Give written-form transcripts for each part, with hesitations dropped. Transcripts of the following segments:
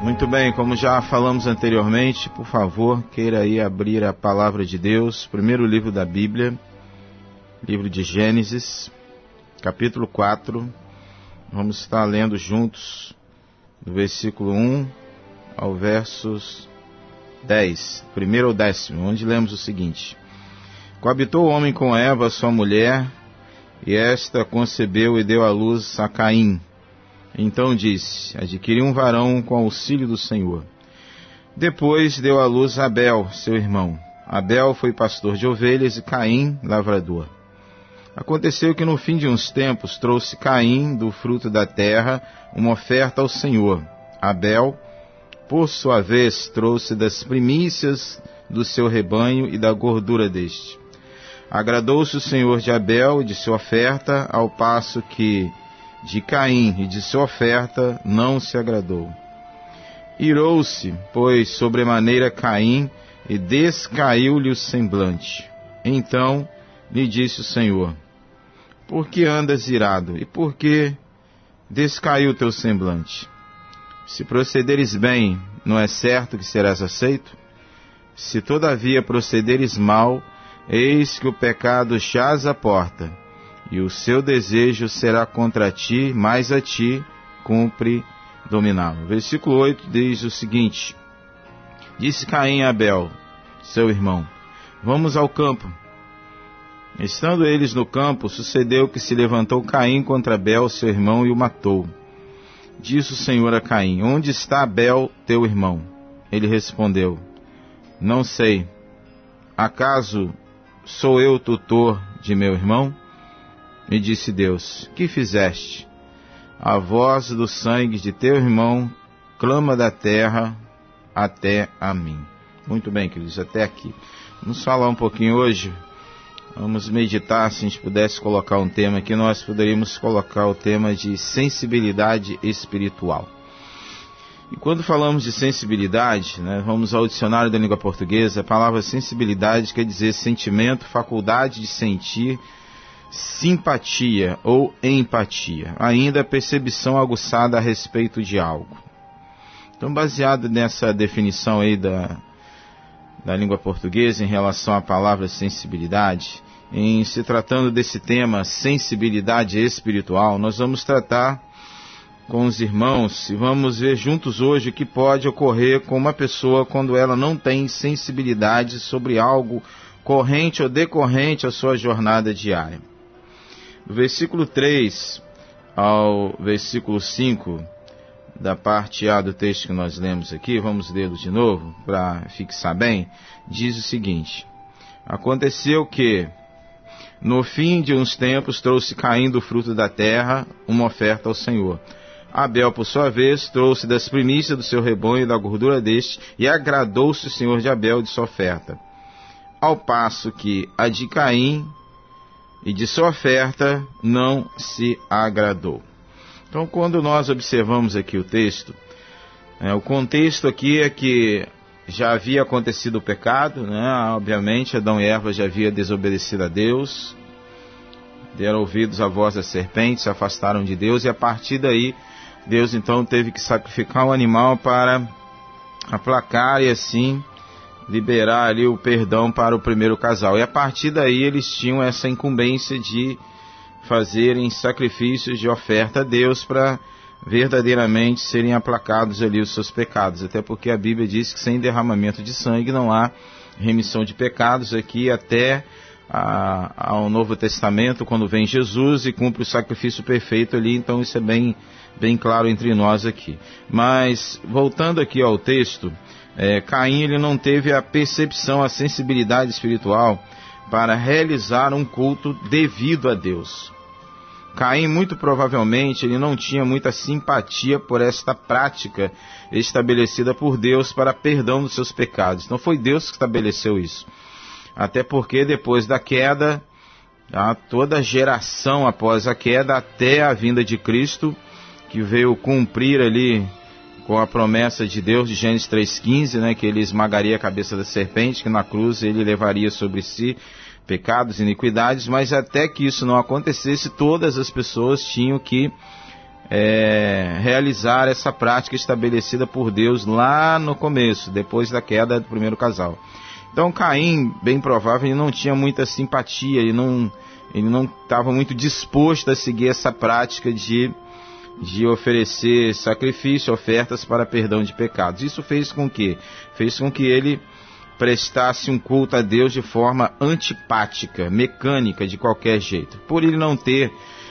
Muito bem, como já falamos anteriormente, por favor, queira aí abrir a Palavra de Deus, primeiro livro da Bíblia, livro de Gênesis, capítulo 4. Vamos estar lendo juntos do versículo 1 ao versos 10, primeiro ao 10º, onde lemos o seguinte: Coabitou o homem com Eva, sua mulher, e esta concebeu e deu à luz a Caim. Então disse: adquiri um varão com auxílio do Senhor. Depois deu à luz a Abel, seu irmão. Abel foi pastor de ovelhas e Caim, lavrador. Aconteceu que no fim de uns tempos trouxe Caim do fruto da terra uma oferta ao Senhor. Abel, por sua vez, trouxe das primícias do seu rebanho e da gordura deste. Agradou-se o Senhor de Abel e de sua oferta, ao passo que de Caim e de sua oferta não se agradou. Irou-se, pois, sobremaneira Caim, e descaiu-lhe o semblante. Então lhe disse o Senhor: por que andas irado, e por que descaiu teu semblante? Se procederes bem, não é certo que serás aceito? Se todavia procederes mal, eis que o pecado jaz à porta, e o seu desejo será contra ti, mas a ti cumpre dominá-lo. Versículo 8 diz o seguinte: disse Caim a Abel, seu irmão: vamos ao campo. Estando eles no campo, sucedeu que se levantou Caim contra Abel, seu irmão, e o matou. Disse o Senhor a Caim: onde está Abel, teu irmão? Ele respondeu: não sei. Acaso sou eu tutor de meu irmão? E disse Deus: que fizeste? A voz do sangue de teu irmão clama da terra até a mim. Muito bem, queridos, até aqui. Vamos falar um pouquinho hoje. Vamos meditar. Se a gente pudesse colocar um tema aqui, nós poderíamos colocar o tema de sensibilidade espiritual. E quando falamos de sensibilidade, vamos ao dicionário da língua portuguesa. A palavra sensibilidade quer dizer sentimento, faculdade de sentir, simpatia ou empatia, ainda percepção aguçada a respeito de algo. Então, baseado nessa definição aí da língua portuguesa em relação à palavra sensibilidade, em se tratando desse tema sensibilidade espiritual, nós vamos tratar com os irmãos e vamos ver juntos hoje o que pode ocorrer com uma pessoa quando ela não tem sensibilidade sobre algo corrente ou decorrente à sua jornada diária. Do versículo 3 ao versículo 5, da parte A do texto que nós lemos aqui, vamos lê-lo de novo para fixar bem, diz o seguinte: aconteceu que, no fim de uns tempos, trouxe Caim do fruto da terra uma oferta ao Senhor. Abel, por sua vez, trouxe das primícias do seu rebanho e da gordura deste, e agradou-se o Senhor de Abel de sua oferta. Ao passo que a de Caim e de sua oferta não se agradou. Então, quando nós observamos aqui o texto, o contexto aqui é que já havia acontecido o pecado, obviamente Adão e Eva já haviam desobedecido a Deus, deram ouvidos à voz da serpente, se afastaram de Deus, e a partir daí Deus então teve que sacrificar um animal para aplacar e assim liberar ali o perdão para o primeiro casal. E a partir daí eles tinham essa incumbência de fazerem sacrifícios de oferta a Deus para verdadeiramente serem aplacados ali os seus pecados. Até porque a Bíblia diz que sem derramamento de sangue não há remissão de pecados aqui até ao Novo Testamento, quando vem Jesus e cumpre o sacrifício perfeito ali. Então isso é bem claro entre nós aqui. Mas voltando aqui ao texto, Caim ele não teve a percepção, a sensibilidade espiritual para realizar um culto devido a Deus. Caim, muito provavelmente, ele não tinha muita simpatia por esta prática estabelecida por Deus para perdão dos seus pecados. Então foi Deus que estabeleceu isso. Até porque depois da queda, toda geração após a queda, até a vinda de Cristo, que veio cumprir ali com a promessa de Deus de Gênesis 3,15, que ele esmagaria a cabeça da serpente, que na cruz ele levaria sobre si pecados e iniquidades, mas até que isso não acontecesse, todas as pessoas tinham que realizar essa prática estabelecida por Deus lá no começo, depois da queda do primeiro casal. Então Caim, bem provável, ele não tinha muita simpatia, ele não estava muito disposto a seguir essa prática de oferecer sacrifício, ofertas para perdão de pecados. Isso fez com que ele prestasse um culto a Deus de forma antipática, mecânica, de qualquer jeito. Por ele não ter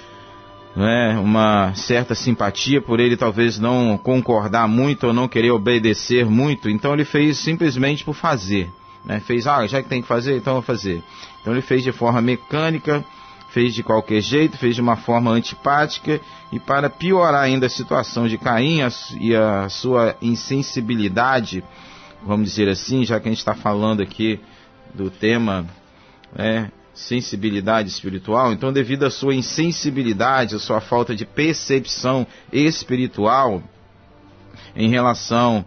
uma certa simpatia, por ele talvez não concordar muito ou não querer obedecer muito, então ele fez simplesmente por fazer. Fez, já que tem que fazer, então eu vou fazer. Então ele fez de forma mecânica, fez de qualquer jeito, fez de uma forma antipática, e para piorar ainda a situação de Caim e a sua insensibilidade, vamos dizer assim, já que a gente está falando aqui do tema sensibilidade espiritual, então devido à sua insensibilidade, à sua falta de percepção espiritual em relação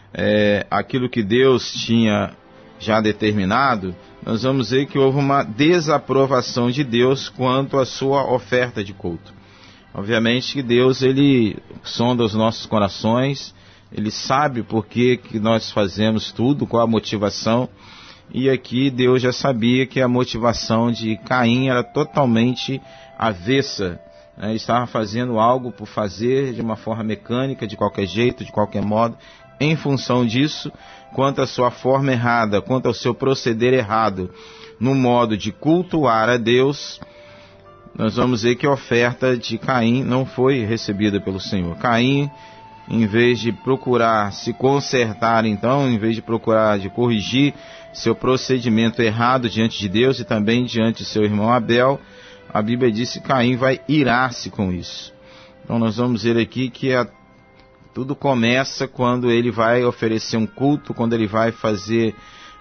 àquilo que Deus tinha já determinado, nós vamos ver que houve uma desaprovação de Deus quanto à sua oferta de culto. Obviamente que Deus, ele sonda os nossos corações, ele sabe por que nós fazemos tudo, qual a motivação, e aqui Deus já sabia que a motivação de Caim era totalmente avessa. Ele estava fazendo algo por fazer de uma forma mecânica, de qualquer jeito, de qualquer modo. Em função disso, quanto à sua forma errada, quanto ao seu proceder errado, no modo de cultuar a Deus, nós vamos ver que a oferta de Caim não foi recebida pelo Senhor. Caim, em vez de procurar se consertar, então, em vez de procurar de corrigir seu procedimento errado diante de Deus e também diante de seu irmão Abel, a Bíblia diz que Caim vai irar-se com isso. Então nós vamos ver aqui que tudo começa quando ele vai oferecer um culto, quando ele vai fazer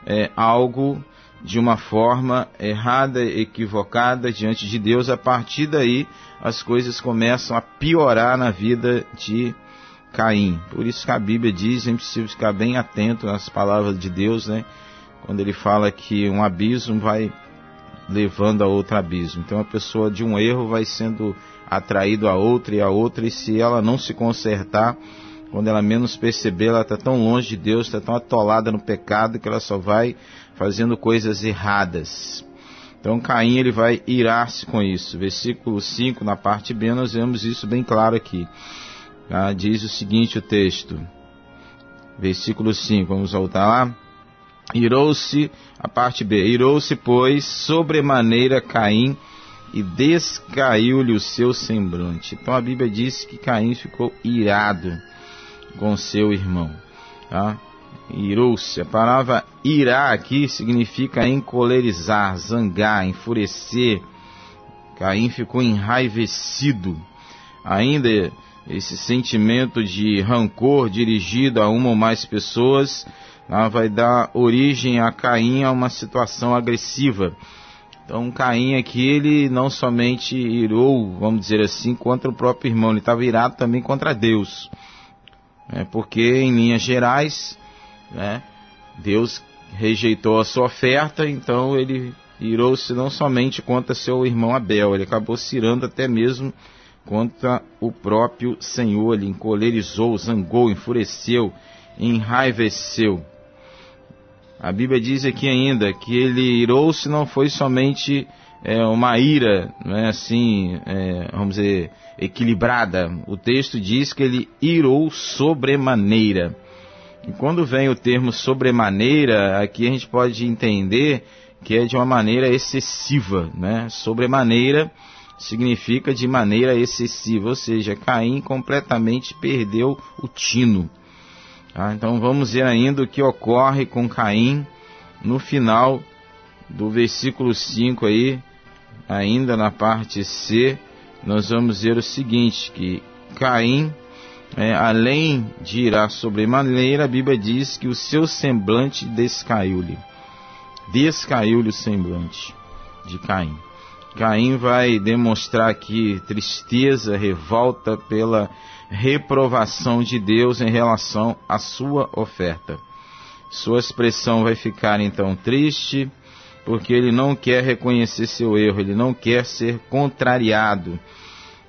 algo de uma forma errada, equivocada diante de Deus. A partir daí as coisas começam a piorar na vida de Caim. Por isso que a Bíblia diz, a gente precisa ficar bem atento às palavras de Deus, quando ele fala que um abismo vai levando a outro abismo. Então a pessoa de um erro vai sendo atraído a outra, e se ela não se consertar, quando ela menos perceber, ela está tão longe de Deus, está tão atolada no pecado, que ela só vai fazendo coisas erradas. Então Caim, ele vai irar-se com isso. Versículo 5, na parte B, nós vemos isso bem claro aqui. Diz o seguinte o texto, versículo 5, vamos voltar lá. Irou-se, a parte B, irou-se, pois, sobremaneira Caim, e descaiu-lhe o seu semblante. Então a Bíblia diz que Caim ficou irado com seu irmão. Irou-se, a palavra irar aqui significa encolerizar, zangar, enfurecer. Caim ficou enraivecido. Ainda esse sentimento de rancor dirigido a uma ou mais pessoas vai dar origem a Caim a uma situação agressiva. Então Caim aqui, ele não somente irou, vamos dizer assim, contra o próprio irmão, ele estava irado também contra Deus. Porque em linhas gerais, Deus rejeitou a sua oferta, então ele irou-se não somente contra seu irmão Abel, ele acabou se irando até mesmo contra o próprio Senhor. Ele encolerizou, zangou, enfureceu, enraiveceu. A Bíblia diz aqui ainda que ele irou-se, não foi somente uma ira, vamos dizer, equilibrada. O texto diz que ele irou sobremaneira. E quando vem o termo sobremaneira, aqui a gente pode entender que é de uma maneira excessiva, Sobremaneira significa de maneira excessiva, ou seja, Caim completamente perdeu o tino. Então vamos ver ainda o que ocorre com Caim no final do versículo 5 aí, ainda na parte C, nós vamos ver o seguinte, que Caim, além de irar sobremaneira, a Bíblia diz que o seu semblante descaiu-lhe. Descaiu-lhe o semblante de Caim. Caim vai demonstrar aqui tristeza, revolta pela reprovação de Deus em relação à sua oferta. Sua expressão vai ficar então triste, porque ele não quer reconhecer seu erro, ele não quer ser contrariado.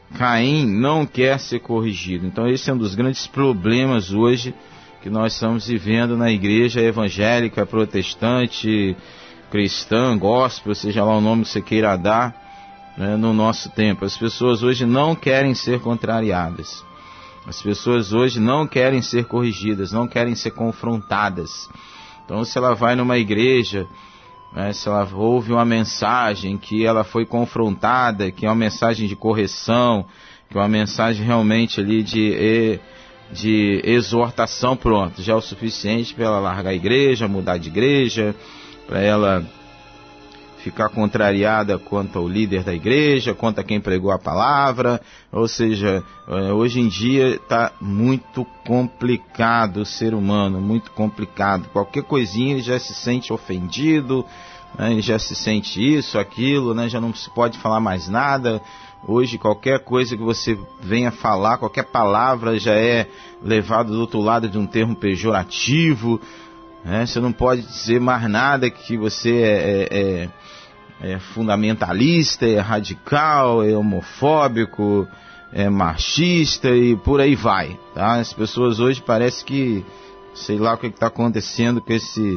Caim não quer ser corrigido. Então esse é um dos grandes problemas hoje que nós estamos vivendo na igreja evangélica, protestante, cristã, gospel, seja lá o nome que você queira dar, né, no nosso tempo. As pessoas hoje não querem ser contrariadas. As pessoas hoje não querem ser corrigidas, não querem ser confrontadas. Então se ela vai numa igreja, né, se ela ouve uma mensagem que ela foi confrontada, que é uma mensagem de correção, que é uma mensagem realmente ali de exortação, pronto, já é o suficiente para ela largar a igreja, mudar de igreja, para ela ficar contrariada quanto ao líder da igreja, quanto a quem pregou a palavra. Ou seja, hoje em dia está muito complicado o ser humano, muito complicado. Qualquer coisinha ele já se sente ofendido, né? Ele já se sente isso, aquilo, né? Já não se pode falar mais nada. Hoje qualquer coisa que você venha falar, qualquer palavra já é levado do outro lado de um termo pejorativo, né? Você não pode dizer mais nada que você é fundamentalista, é radical, é homofóbico, é machista e por aí vai, tá? As pessoas hoje parece que, sei lá o que está acontecendo com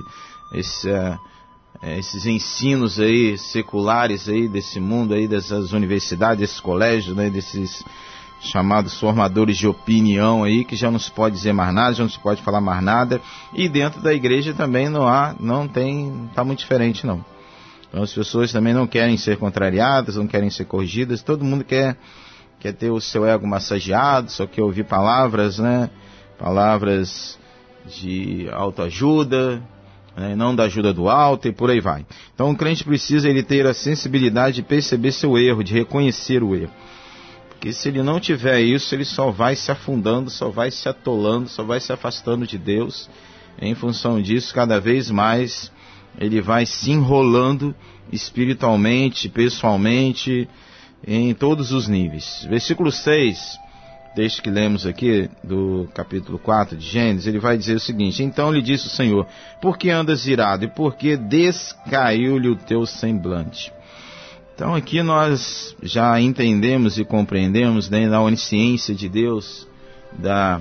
esses ensinos aí seculares aí desse mundo aí, dessas universidades, desses colégios, né, desses chamados formadores de opinião aí, que já não se pode dizer mais nada, já não se pode falar mais nada, e dentro da igreja também não está muito diferente não. Então as pessoas também não querem ser contrariadas, não querem ser corrigidas, todo mundo quer ter o seu ego massageado, só quer ouvir palavras, né, palavras de autoajuda, não da ajuda do alto e por aí vai. Então o crente precisa ele ter a sensibilidade de perceber seu erro, de reconhecer o erro. Porque se ele não tiver isso, ele só vai se afundando, só vai se atolando, só vai se afastando de Deus. Em função disso, cada vez mais ele vai se enrolando espiritualmente, pessoalmente, em todos os níveis. Versículo 6, texto que lemos aqui, do capítulo 4 de Gênesis, ele vai dizer o seguinte: então lhe disse o Senhor, por que andas irado e por que descaiu-lhe o teu semblante? Então aqui nós já entendemos e compreendemos, né, da onisciência de Deus, da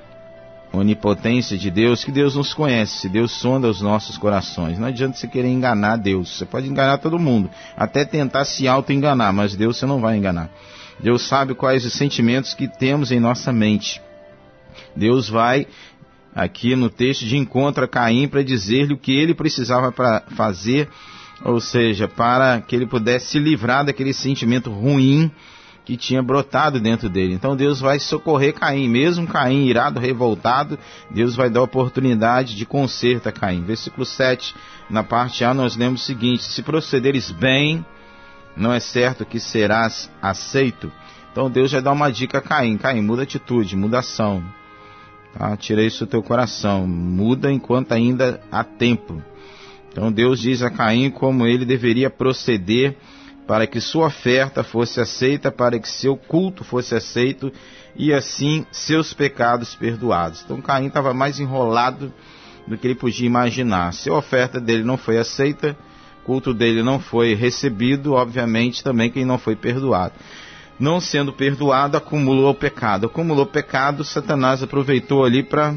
onipotência de Deus, que Deus nos conhece, Deus sonda os nossos corações. Não adianta você querer enganar Deus, você pode enganar todo mundo, até tentar se auto-enganar, mas Deus você não vai enganar. Deus sabe quais os sentimentos que temos em nossa mente. Deus vai, aqui no texto, de encontro a Caim para dizer-lhe o que ele precisava para fazer, ou seja, para que ele pudesse se livrar daquele sentimento ruim que tinha brotado dentro dele. Então Deus vai socorrer Caim, mesmo Caim irado, revoltado, Deus vai dar oportunidade de conserto a Caim. Versículo 7, na parte A, nós lemos o seguinte: se procederes bem, não é certo que serás aceito. Então Deus já dá uma dica a Caim: Caim, muda atitude, muda ação, tá? Tira isso do teu coração, muda enquanto ainda há tempo. Então Deus diz a Caim como ele deveria proceder para que sua oferta fosse aceita, para que seu culto fosse aceito e assim seus pecados perdoados. Então Caim estava mais enrolado do que ele podia imaginar. Se a oferta dele não foi aceita, o culto dele não foi recebido, obviamente também que ele não foi perdoado. Não sendo perdoado, acumulou pecado. Acumulou pecado, Satanás aproveitou ali para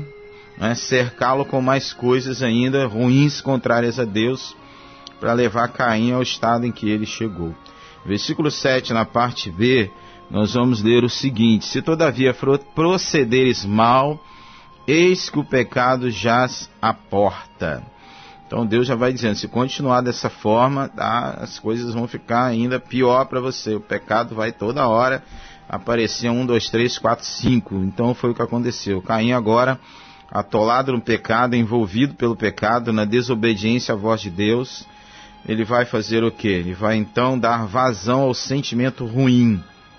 cercá-lo com mais coisas ainda ruins, contrárias a Deus, para levar Caim ao estado em que ele chegou. Versículo 7, na parte B, nós vamos ler o seguinte: se todavia procederes mal, eis que o pecado jaz à porta. Então Deus já vai dizendo, se continuar dessa forma, tá, as coisas vão ficar ainda pior para você. O pecado vai toda hora aparecer 1, 2, 3, 4, 5. Então foi o que aconteceu. Caim agora, atolado no pecado, envolvido pelo pecado, na desobediência à voz de Deus, ele vai fazer o quê? Ele vai então dar vazão ao sentimento ruim.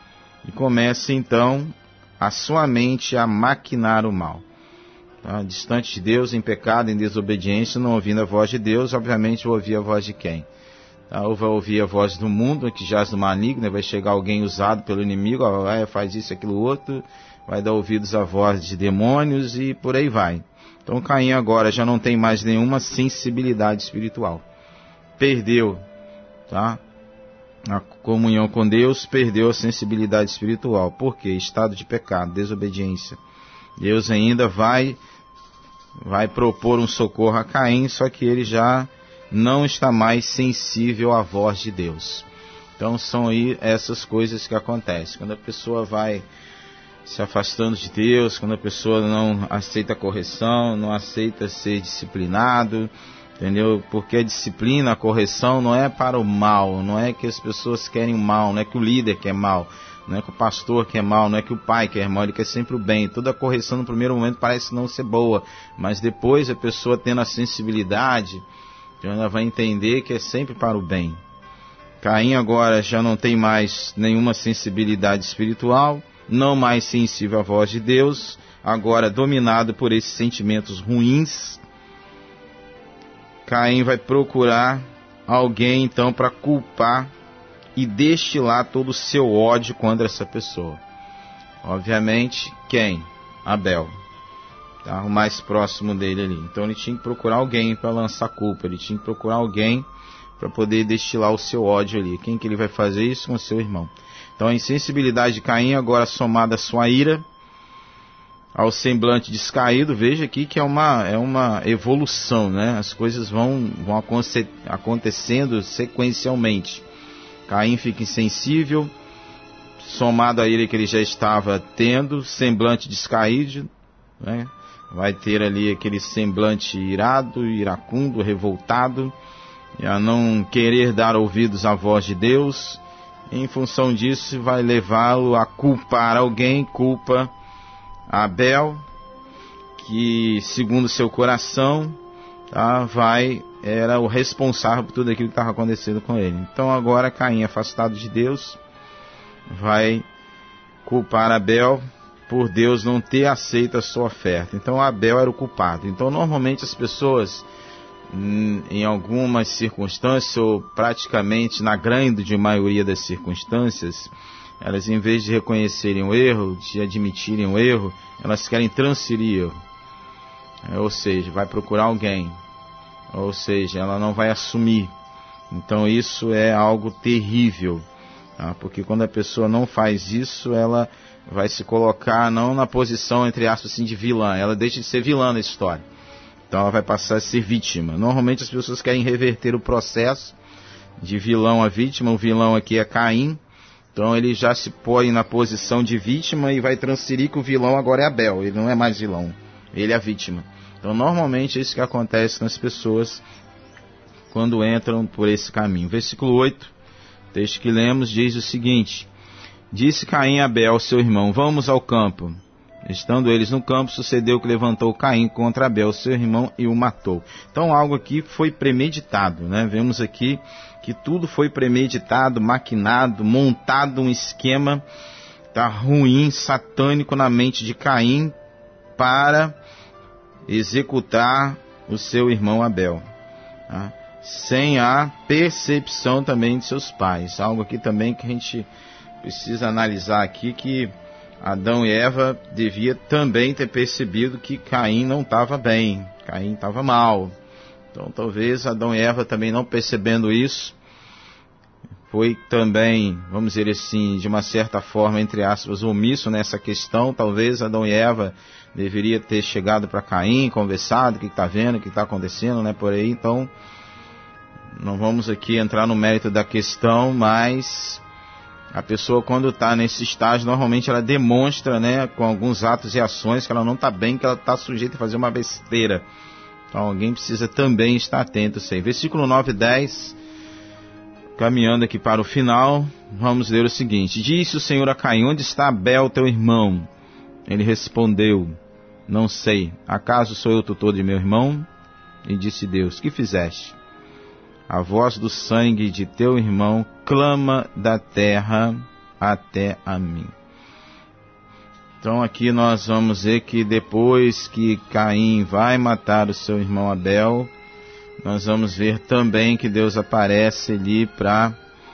E começa então a sua mente a maquinar o mal. Tá? Distante de Deus, em pecado, em desobediência, não ouvindo a voz de Deus, obviamente vai ouvir a voz de quem? Tá? Ou vai ouvir a voz do mundo, que jaz no maligno, vai chegar alguém usado pelo inimigo, faz isso, aquilo, outro, vai dar ouvidos à voz de demônios e por aí vai. Então Caim agora já não tem mais nenhuma sensibilidade espiritual. Perdeu, tá? a comunhão com Deus, perdeu a sensibilidade espiritual. Por quê? Estado de pecado, desobediência. Deus ainda vai propor um socorro a Caim, só que ele já não está mais sensível à voz de Deus. Então são aí essas coisas que acontecem. Quando a pessoa vai se afastando de Deus, quando a pessoa não aceita a correção, não aceita ser disciplinado, entendeu? Porque a disciplina, a correção não é para o mal, não é que as pessoas querem o mal, não é que o líder quer mal, não é que o pastor quer mal, não é que o pai quer mal, ele quer sempre o bem. Toda a correção no primeiro momento parece não ser boa, mas depois a pessoa tendo a sensibilidade, então ela vai entender que é sempre para o bem. Caim agora já não tem mais nenhuma sensibilidade espiritual, não mais sensível à voz de Deus, agora dominado por esses sentimentos ruins. Caim vai procurar alguém então para culpar e destilar todo o seu ódio contra essa pessoa. Obviamente, quem? Abel. Tá? O mais próximo dele ali. Então ele tinha que procurar alguém para lançar culpa, ele tinha que procurar alguém para poder destilar o seu ódio ali. Quem que ele vai fazer isso? Com o seu irmão. Então a insensibilidade de Caim agora somada à sua ira, ao semblante descaído, veja aqui que é uma evolução, né? As coisas vão acontecendo sequencialmente. Caim fica insensível, somado à ira que ele já estava tendo, semblante descaído, né? Vai ter ali aquele semblante irado, iracundo, revoltado, e a não querer dar ouvidos à voz de Deus. Em função disso, vai levá-lo a culpar alguém, culpa Abel, que segundo seu coração, tá, era o responsável por tudo aquilo que estava acontecendo com ele. Então agora Caim, afastado de Deus, vai culpar Abel por Deus não ter aceito a sua oferta. Então Abel era o culpado. Então normalmente as pessoas, em algumas circunstâncias, ou praticamente na grande maioria das circunstâncias, elas, em vez de reconhecerem o erro, de admitirem o erro, elas querem transferir o erro. Ou seja, vai procurar alguém. Ou seja, ela não vai assumir. Então isso é algo terrível. Tá? Porque quando a pessoa não faz isso, ela vai se colocar não na posição, entre aspas, assim, de vilã. Ela deixa de ser vilã na história. Então ela vai passar a ser vítima. Normalmente as pessoas querem reverter o processo de vilão a vítima. O vilão aqui é Caim. Então ele já se põe na posição de vítima e vai transferir que o vilão agora é Abel. Ele não é mais vilão, ele é a vítima. Então normalmente é isso que acontece nas pessoas quando entram por esse caminho. Versículo 8, texto que lemos, diz o seguinte: Disse Caim a Abel, seu irmão, vamos ao campo. Estando eles no campo, sucedeu que levantou Caim contra Abel, seu irmão, e o matou. Então algo aqui foi premeditado, né? Vemos aqui que tudo foi premeditado, maquinado, montado um esquema, tá, ruim, satânico na mente de Caim para executar o seu irmão Abel, tá? Sem a percepção também de seus pais. Algo aqui também que a gente precisa analisar aqui, que Adão e Eva devia também ter percebido que Caim não estava bem, Caim estava mal. Então talvez Adão e Eva também não percebendo isso, foi também, vamos dizer assim, de uma certa forma, entre aspas, omisso nessa questão. Talvez Adão e Eva deveria ter chegado para Caim, conversado, o que está vendo, o que está acontecendo, né, por aí. Então não vamos aqui entrar no mérito da questão, mas a pessoa, quando está nesse estágio, normalmente ela demonstra, né, com alguns atos e ações, que ela não está bem, que ela está sujeita a fazer uma besteira. Então alguém precisa também estar atento a isso aí. Versículo 9 e 10, caminhando aqui para o final, vamos ler o seguinte: Disse o Senhor a Caim, onde está Abel, teu irmão? Ele respondeu, não sei, acaso sou eu tutor de meu irmão? E disse Deus, que fizeste? A voz do sangue de teu irmão clama da terra até a mim. Então aqui nós vamos ver que depois que Caim vai matar o seu irmão Abel, nós vamos ver também que Deus aparece ali para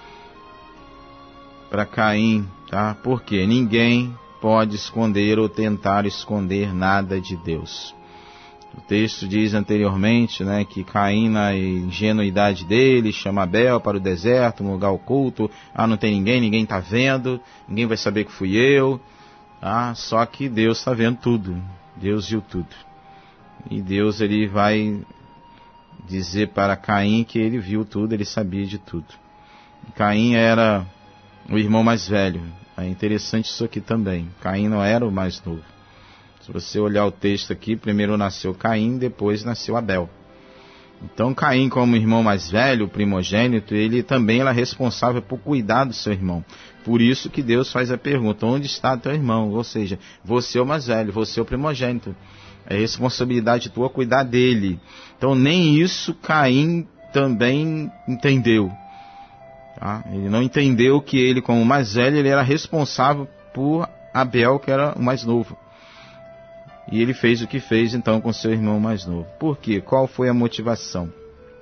Caim, tá? Porque ninguém pode esconder ou tentar esconder nada de Deus. O texto diz anteriormente, né, que Caim, na ingenuidade dele, chama Abel para o deserto, um lugar oculto. Não tem ninguém, ninguém está vendo, ninguém vai saber que fui eu. Só que Deus está vendo tudo, Deus viu tudo. E Deus, ele vai dizer para Caim que ele viu tudo, ele sabia de tudo. Caim era o irmão mais velho. É interessante isso aqui também. Caim não era o mais novo. Se você olhar o texto aqui, primeiro nasceu Caim, depois nasceu Abel. Então Caim, como irmão mais velho, primogênito, ele também era responsável por cuidar do seu irmão. Por isso que Deus faz a pergunta: onde está teu irmão? Ou seja, você é o mais velho, você é o primogênito. É responsabilidade tua cuidar dele. Então nem isso Caim também entendeu. Ele não entendeu que ele, como mais velho, ele era responsável por Abel, que era o mais novo. E ele fez o que fez então com seu irmão mais novo. Por quê? Qual foi a motivação?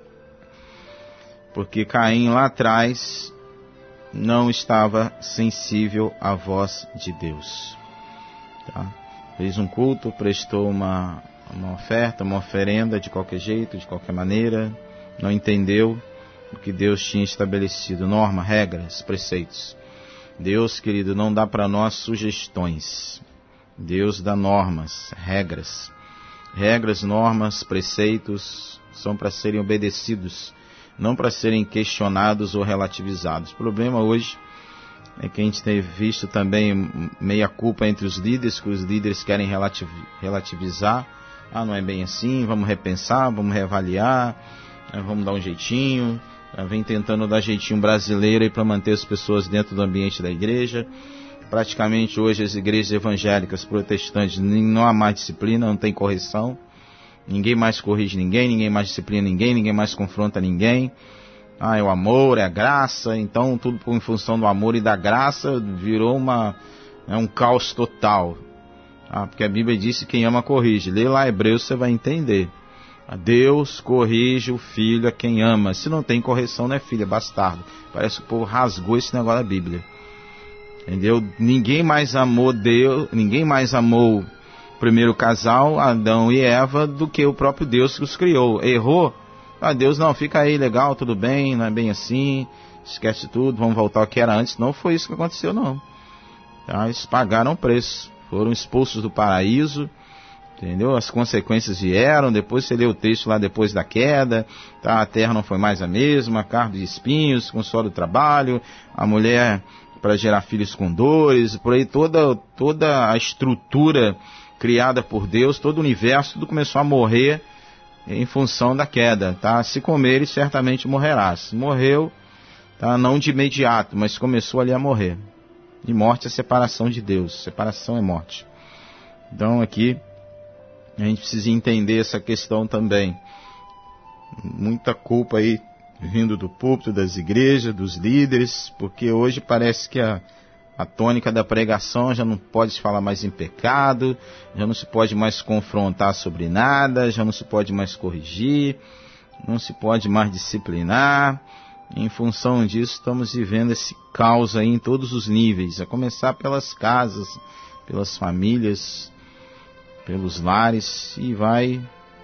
Porque Caim lá atrás não estava sensível à voz de Deus. Fez um culto, prestou uma oferta, uma oferenda de qualquer jeito, de qualquer maneira, não entendeu o que Deus tinha estabelecido, norma, regras, preceitos. Deus, querido, não dá para nós sugestões. Deus dá normas, regras. Regras, normas, preceitos são para serem obedecidos, não para serem questionados ou relativizados. O problema hoje é que a gente tem visto também meia culpa entre os líderes, que os líderes querem relativizar. Não é bem assim, vamos repensar, vamos reavaliar, vamos dar um jeitinho. Vem tentando dar jeitinho brasileiro para manter as pessoas dentro do ambiente da igreja. Praticamente hoje as igrejas evangélicas, protestantes, não há mais disciplina, não tem correção. Ninguém mais corrige ninguém, ninguém mais disciplina ninguém, ninguém mais confronta ninguém. É o amor, é a graça. Então tudo em função do amor e da graça virou um caos total. Porque a Bíblia diz que quem ama corrige. Lê lá Hebreus, você vai entender. Deus corrige o filho a quem ama. Se não tem correção, não é filho, é bastardo. Parece que o povo rasgou esse negócio da Bíblia. Entendeu? Ninguém mais amou Deus, ninguém mais amou o primeiro casal, Adão e Eva, do que o próprio Deus que os criou. Errou? Deus, não, fica aí, legal, tudo bem, não é bem assim, esquece tudo, vamos voltar ao que era antes. Não foi isso que aconteceu, não. Eles pagaram o preço, foram expulsos do paraíso, entendeu? As consequências vieram. Depois você lê o texto lá depois da queda, a terra não foi mais a mesma, carro de espinhos, com só do trabalho, a mulher para gerar filhos com dores, por aí toda a estrutura criada por Deus, todo o universo, tudo começou a morrer em função da queda. Se comeres, certamente morrerás. Morreu, não de imediato, mas começou ali a morrer. E morte é separação de Deus, separação é morte. Então aqui a gente precisa entender essa questão também. Muita culpa aí vindo do púlpito, das igrejas, dos líderes, porque hoje parece que a tônica da pregação já não pode se falar mais em pecado, já não se pode mais confrontar sobre nada, já não se pode mais corrigir, não se pode mais disciplinar. Em função disso, estamos vivendo esse caos aí em todos os níveis, a começar pelas casas, pelas famílias, pelos lares, e vai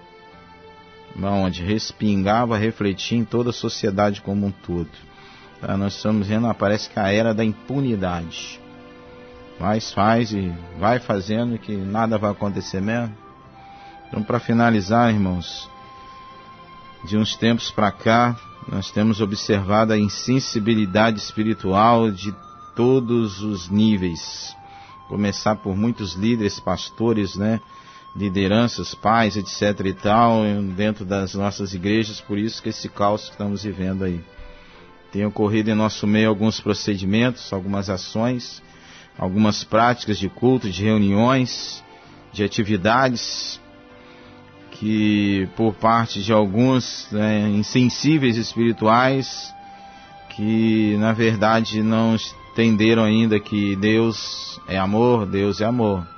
onde respingar, vai refletir em toda a sociedade como um todo. Nós estamos vendo, parece que a era da impunidade. Faz e vai fazendo que nada vai acontecer mesmo. Então, para finalizar, irmãos, de uns tempos para cá, nós temos observado a insensibilidade espiritual de todos os níveis. Começar por muitos líderes, pastores, lideranças, pais, etc. e tal, dentro das nossas igrejas. Por isso que esse caos que estamos vivendo aí. Tem ocorrido em nosso meio alguns procedimentos, algumas ações, algumas práticas de culto, de reuniões, de atividades, que por parte de alguns insensíveis espirituais, que na verdade não entenderam ainda que Deus é amor, Deus é amor.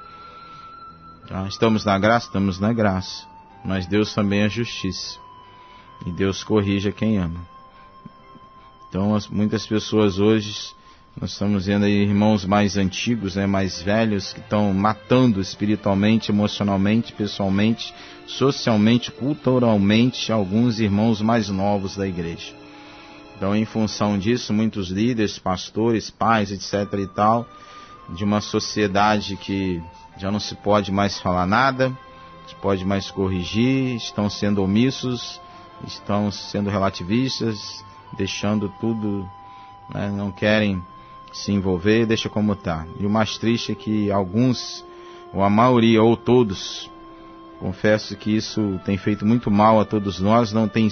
Estamos na graça, mas Deus também é justiça, e Deus corrige a quem ama. Então muitas pessoas hoje Nós estamos vendo aí irmãos mais antigos, né, mais velhos, que estão matando espiritualmente, emocionalmente, pessoalmente, socialmente, culturalmente, alguns irmãos mais novos da igreja. Então, em função disso, muitos líderes, pastores, pais, etc. e tal, de uma sociedade que já não se pode mais falar nada, não se pode mais corrigir, estão sendo omissos, estão sendo relativistas, deixando tudo, né, não querem se envolver, deixa como está. E o mais triste é que alguns, ou a maioria, ou todos, confesso que isso tem feito muito mal a todos nós, não tem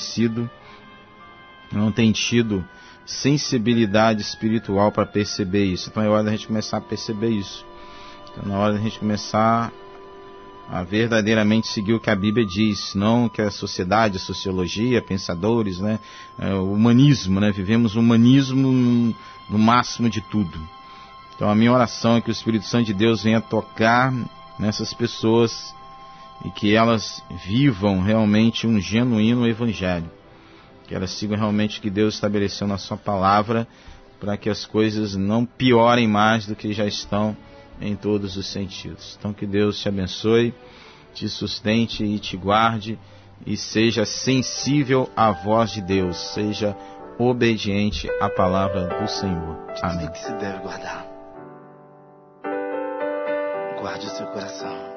tido sensibilidade espiritual para perceber isso. Então é hora da gente começar a perceber isso. Então é hora da gente começar a verdadeiramente seguir o que a Bíblia diz, não que a sociedade, a sociologia, pensadores, né, o humanismo, né, vivemos o humanismo no máximo de tudo. Então a minha oração é que o Espírito Santo de Deus venha tocar nessas pessoas e que elas vivam realmente um genuíno evangelho, que elas sigam realmente o que Deus estabeleceu na sua palavra, para que as coisas não piorem mais do que já estão em todos os sentidos. Então que Deus te abençoe, te sustente e te guarde, e seja sensível à voz de Deus, seja obediente à palavra do Senhor. Amém. Tudo que se deve guardar, guarde o seu coração.